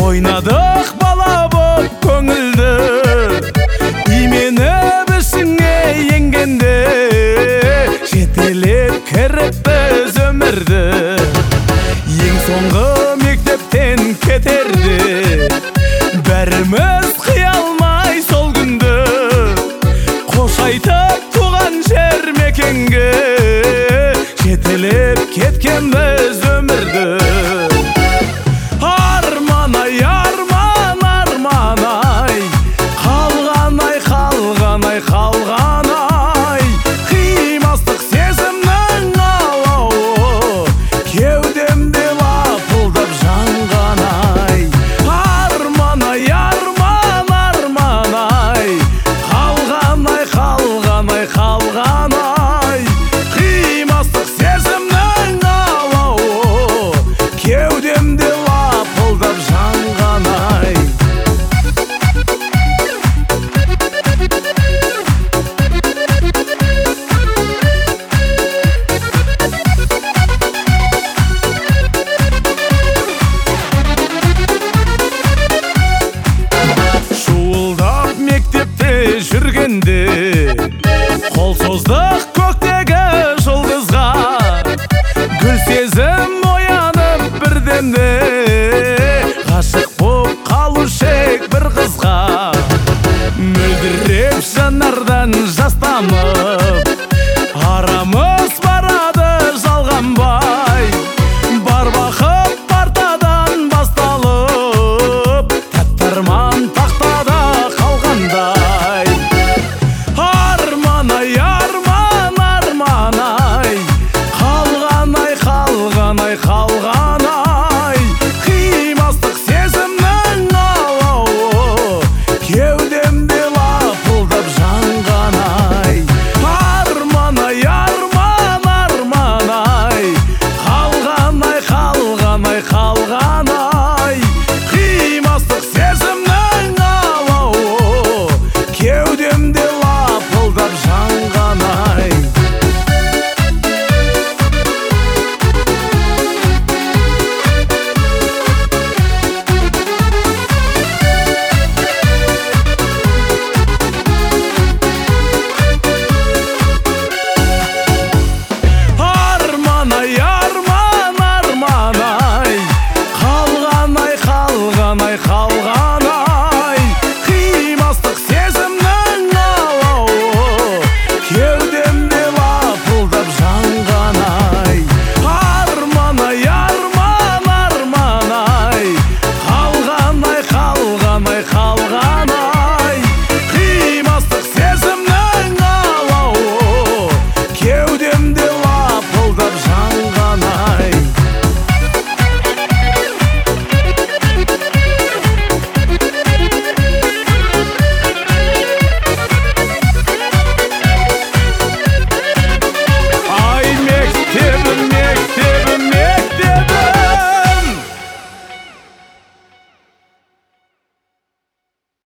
ойнадық бала боп көңілді, имені бісіңе енгенде жетелеп кіріппіз өмірді. Ең соңғы мектептен кетерде бәріміз қиялмай сол күнді, қош айтып туған жер мекенге жетелеп кеткенбіз өмірді. Арман-ай, арман, арман-ай, қалған-ай, қалған-ай, қалған-ай, қимастық сезімнің алауы кеудемде лапылдап жанған-ай. Арман-ай, арман, арман-ай, қалған-ай, қалған-ай, қалған-ай, қимастық сезімнің алауы кеудемде лапылдап жанған-ай. Шуылдап мектепте жүргенде қол создық көк